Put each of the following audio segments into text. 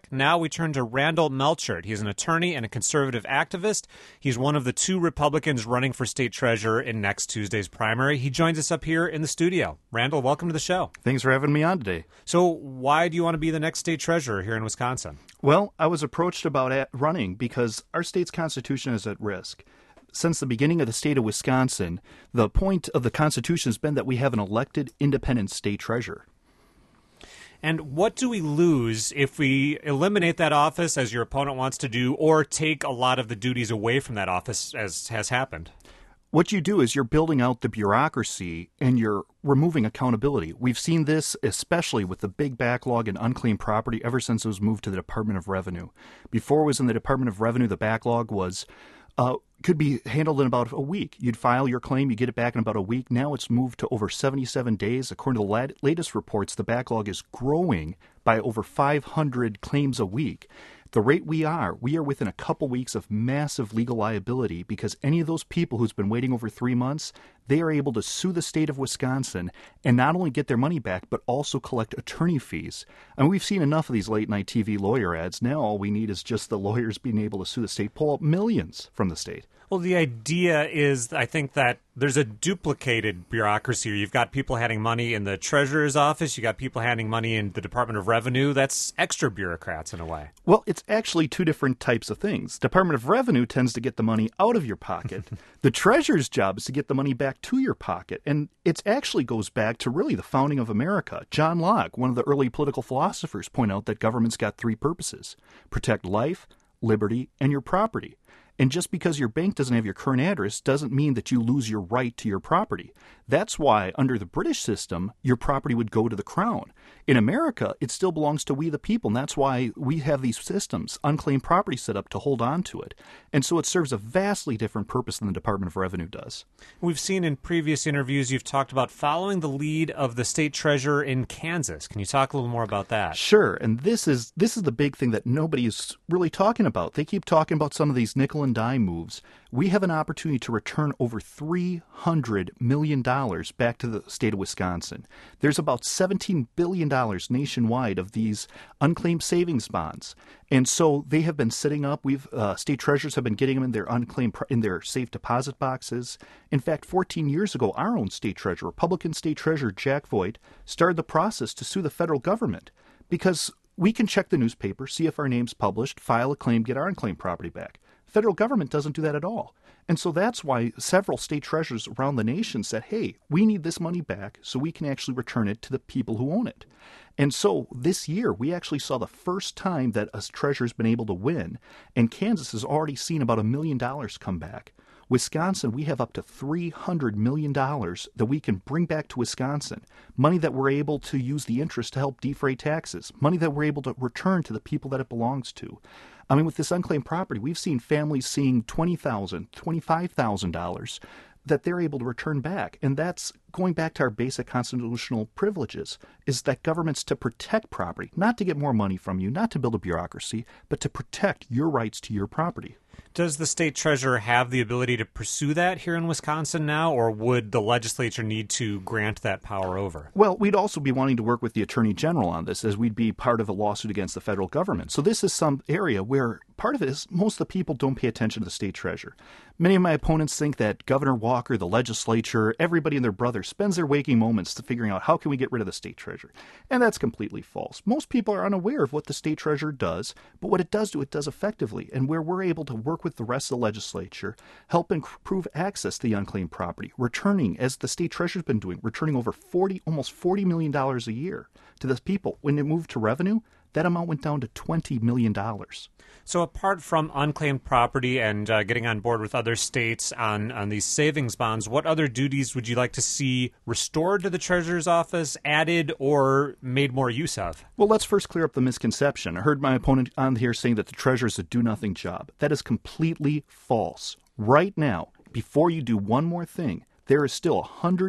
Now we turn to Randall Melchert. He's an attorney and a conservative activist. He's one of the two Republicans running for state treasurer in next Tuesday's primary. He joins us up here in the studio. Randall, welcome to the show. Thanks for having me on today. So why do you want to be the next state treasurer here in Wisconsin? Well, I was approached about running because our state's constitution is at risk. Since the beginning of the state of Wisconsin, the point of the Constitution has been that we have an elected independent state treasurer. And what do we lose if we eliminate that office, as your opponent wants to do, or take a lot of the duties away from that office, as has happened? What you do is you're building out the bureaucracy and you're removing accountability. We've seen this especially with the big backlog in unclaimed property ever since it was moved to the Department of Revenue. Before it was in the Department of Revenue, the backlog was could be handled in about a week. You'd file your claim, you get it back in about a week. Now it's moved to over 77 days. According to the latest reports, the backlog is growing by over 500 claims a week. The rate we are within a couple weeks of massive legal liability because any of those people who's been waiting over 3 months, they are able to sue the state of Wisconsin and not only get their money back, but also collect attorney fees. And we've seen enough of these late-night TV lawyer ads. Now all we need is just the lawyers being able to sue the state, pull out millions from the state. Well, the idea is, I think, that there's a duplicated bureaucracy. You've got people handing money in the treasurer's office. You've got people handing money in the Department of Revenue. That's extra bureaucrats in a way. Well, it's actually two different types of things. Department of Revenue tends to get the money out of your pocket. The treasurer's job is to get the money back to your pocket. And it actually goes back to really the founding of America. John Locke, one of the early political philosophers, point out that government's got three purposes: protect life, liberty, and your property. And just because your bank doesn't have your current address doesn't mean that you lose your right to your property. That's why, under the British system, your property would go to the Crown. In America, it still belongs to we the people, and that's why we have these systems, unclaimed property set up to hold on to it. And so it serves a vastly different purpose than the Department of Revenue does. We've seen in previous interviews you've talked about following the lead of the state treasurer in Kansas. Can you talk a little more about that? Sure, and this is the big thing that nobody is really talking about. They keep talking about some of these nickel and dime moves. We have an opportunity to return over $300 million back to the state of Wisconsin. There's about $17 billion nationwide of these unclaimed savings bonds. And so they have been sitting up. State treasurers have been getting them in their in their safe deposit boxes. In fact, 14 years ago, our own state treasurer, Republican state treasurer Jack Voigt, started the process to sue the federal government because we can check the newspaper, see if our name's published, file a claim, get our unclaimed property back. Federal government doesn't do that at all. And so that's why several state treasurers around the nation said, hey, we need this money back so we can actually return it to the people who own it. And so this year, we actually saw the first time that a treasurer's been able to win, and Kansas has already seen about $1 million come back. Wisconsin, we have up to $300 million that we can bring back to Wisconsin, money that we're able to use the interest to help defray taxes, money that we're able to return to the people that it belongs to. I mean, with this unclaimed property, we've seen families seeing $20,000, $25,000 that they're able to return back. And that's going back to our basic constitutional privileges, is that government's to protect property, not to get more money from you, not to build a bureaucracy, but to protect your rights to your property. Does the state treasurer have the ability to pursue that here in Wisconsin now, or would the legislature need to grant that power over? Well, we'd also be wanting to work with the Attorney General on this, as we'd be part of a lawsuit against the federal government. So this is some area where part of it is most of the people don't pay attention to the state treasurer. Many of my opponents think that Governor Walker, the legislature, everybody and their brother spends their waking moments to figuring out how can we get rid of the state treasurer. And that's completely false. Most people are unaware of what the state treasurer does, but what it does do, it does effectively. And where we're able to work with the rest of the legislature, help improve access to the unclaimed property, returning, as the state treasurer's been doing, returning over almost $40 million a year to the people. When it moved to revenue, that amount went down to $20 million. So apart from unclaimed property and getting on board with other states on these savings bonds, what other duties would you like to see restored to the treasurer's office, added, or made more use of? Well, let's first clear up the misconception. I heard my opponent on here saying that the treasurer's a do-nothing job. That is completely false. Right now, before you do one more thing, there is still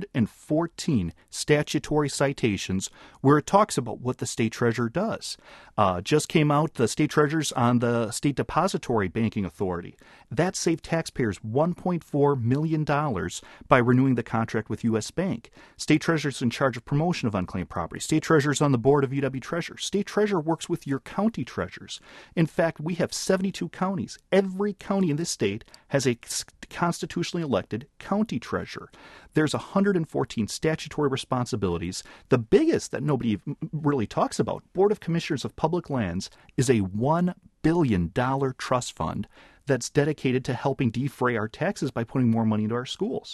114 statutory citations where it talks about what the state treasurer does. Just came out, the state treasurer's on the State Depository Banking Authority. That saved taxpayers $1.4 million by renewing the contract with U.S. Bank. State treasurer's in charge of promotion of unclaimed property. State treasurer's on the board of UW Treasurer. State treasurer works with your county treasurers. In fact, we have 72 counties. Every county in this state has a constitutionally elected county treasurer. There's 114 statutory responsibilities. The biggest that nobody really talks about, Board of Commissioners of Public Lands, is a $1 billion trust fund that's dedicated to helping defray our taxes by putting more money into our schools.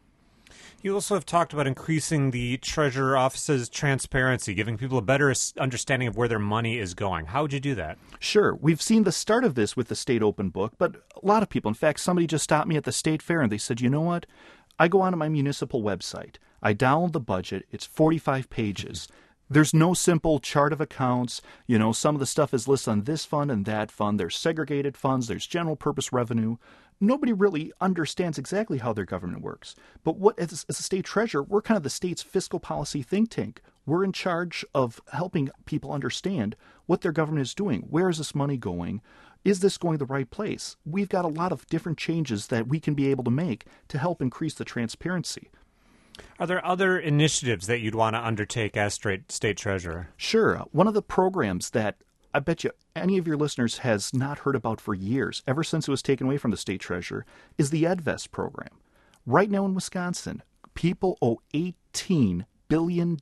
You also have talked about increasing the Treasurer Office's transparency, giving people a better understanding of where their money is going. How would you do that? Sure. We've seen the start of this with the State Open Book, but a lot of people, in fact, somebody just stopped me at the State Fair and they said, you know what? I go onto my municipal website. I download the budget. It's 45 pages. There's no simple chart of accounts. Some of the stuff is listed on this fund and that fund. There's segregated funds. There's general purpose revenue. Nobody really understands exactly how their government works. But as a state treasurer, we're kind of the state's fiscal policy think tank. We're in charge of helping people understand what their government is doing. Where is this money going? Is this going the right place? We've got a lot of different changes that we can be able to make to help increase the transparency. Are there other initiatives that you'd want to undertake as state treasurer? Sure. One of the programs that I bet you any of your listeners has not heard about for years, ever since it was taken away from the state treasurer, is the EdVest program. Right now in Wisconsin, people owe $18 billion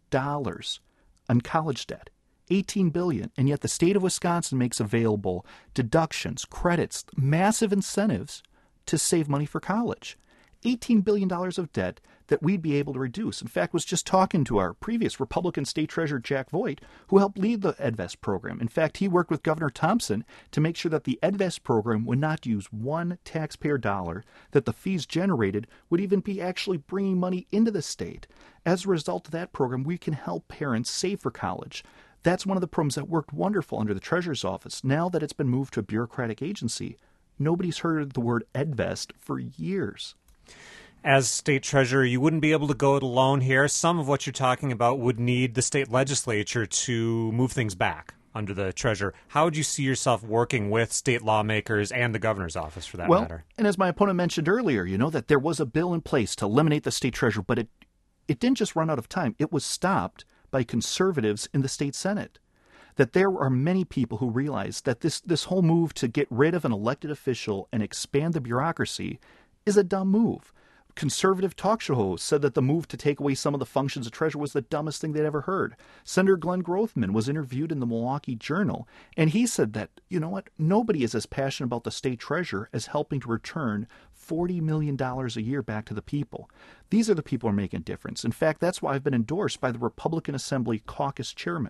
on college debt. $18 billion, and yet the state of Wisconsin makes available deductions, credits, massive incentives to save money for college. $18 billion of debt that we'd be able to reduce. In fact, was just talking to our previous Republican State Treasurer, Jack Voigt, who helped lead the EdVest program. In fact, he worked with Governor Thompson to make sure that the EdVest program would not use one taxpayer dollar, that the fees generated would even be actually bringing money into the state. As a result of that program, we can help parents save for college. That's one of the programs that worked wonderful under the Treasurer's Office. Now that it's been moved to a bureaucratic agency, nobody's heard the word EdVest for years. As state treasurer, you wouldn't be able to go it alone here. Some of what you're talking about would need the state legislature to move things back under the treasurer. How would you see yourself working with state lawmakers and the governor's office for that matter? And as my opponent mentioned earlier, that there was a bill in place to eliminate the state treasurer, but it didn't just run out of time. It was stopped by conservatives in the state Senate. That there are many people who realize that this whole move to get rid of an elected official and expand the bureaucracy is a dumb move. Conservative talk show hosts said that the move to take away some of the functions of treasurer was the dumbest thing they'd ever heard. Senator Glenn Grothman was interviewed in the Milwaukee Journal, and he said that, nobody is as passionate about the state treasurer as helping to return $40 million a year back to the people. These are the people who are making a difference. In fact, that's why I've been endorsed by the Republican Assembly Caucus Chairwoman,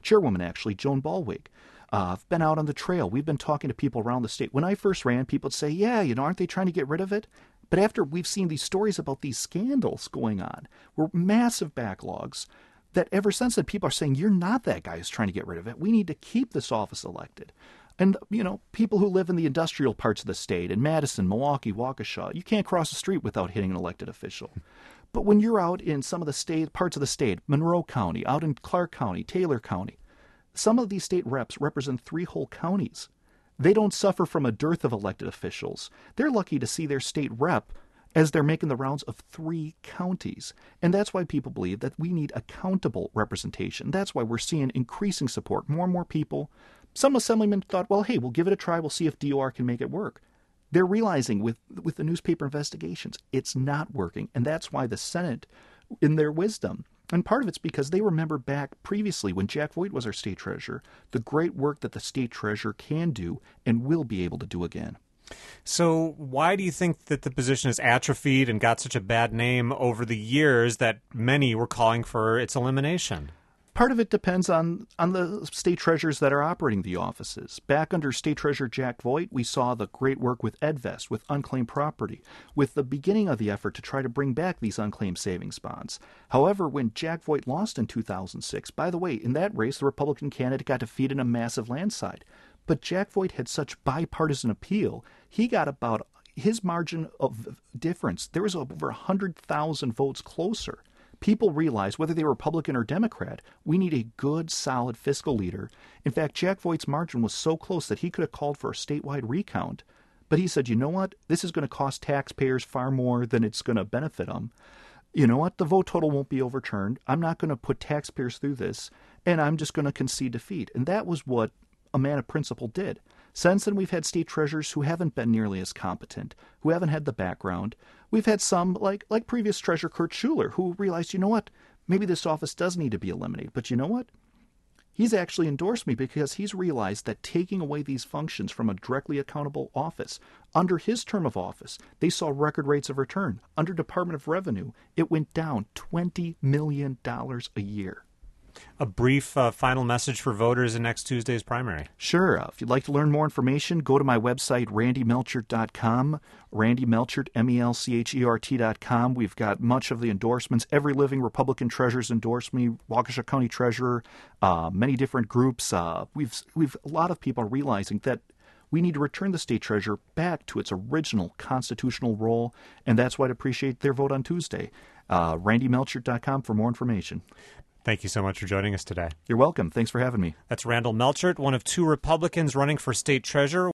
Joan Ballweg. I've been out on the trail. We've been talking to people around the state. When I first ran, people would say, yeah, aren't they trying to get rid of it? But after we've seen these stories about these scandals going on, were massive backlogs, that ever since then people are saying, you're not that guy who's trying to get rid of it. We need to keep this office elected. And, people who live in the industrial parts of the state, in Madison, Milwaukee, Waukesha, you can't cross the street without hitting an elected official. But when you're out in some of the parts of the state, Monroe County, out in Clark County, Taylor County, some of these state reps represent 3 whole counties. They don't suffer from a dearth of elected officials. They're lucky to see their state rep as they're making the rounds of 3 counties. And that's why people believe that we need accountable representation. That's why we're seeing increasing support. More and more people. Some assemblymen thought, well, hey, we'll give it a try. We'll see if DOR can make it work. They're realizing with the newspaper investigations, it's not working. And that's why the Senate, in their wisdom, and part of it's because they remember back previously when Jack Voigt was our state treasurer, the great work that the state treasurer can do and will be able to do again. So why do you think that the position has atrophied and got such a bad name over the years that many were calling for its elimination? Part of it depends on the state treasurers that are operating the offices. Back under State Treasurer Jack Voigt, we saw the great work with EdVest, with unclaimed property, with the beginning of the effort to try to bring back these unclaimed savings bonds. However, when Jack Voigt lost in 2006, by the way, in that race, the Republican candidate got defeated in a massive landslide. But Jack Voigt had such bipartisan appeal, he got about his margin of difference, there was over 100,000 votes closer. People realized, whether they were Republican or Democrat, we need a good, solid fiscal leader. In fact, Jack Voigt's margin was so close that he could have called for a statewide recount. But he said, you know what? This is going to cost taxpayers far more than it's going to benefit them. You know what? The vote total won't be overturned. I'm not going to put taxpayers through this, and I'm just going to concede defeat. And that was what a man of principle did. Since then, we've had state treasurers who haven't been nearly as competent, who haven't had the background. We've had some, like previous treasurer Kurt Schuler, who realized, you know what? Maybe this office does need to be eliminated. But you know what? He's actually endorsed me because he's realized that taking away these functions from a directly accountable office, under his term of office, they saw record rates of return. Under Department of Revenue, it went down $20 million a year. A brief final message for voters in next Tuesday's primary. Sure. If you'd like to learn more information, go to my website, randymelchert.com, randymelchert, MELCHERT.com. We've got much of the endorsements. Every living Republican treasurer's endorsed me, Waukesha County Treasurer, many different groups. We've a lot of people are realizing that we need to return the state treasurer back to its original constitutional role, and that's why I'd appreciate their vote on Tuesday. randymelchert.com for more information. Thank you so much for joining us today. You're welcome. Thanks for having me. That's Randall Melchert, one of two Republicans running for state treasurer.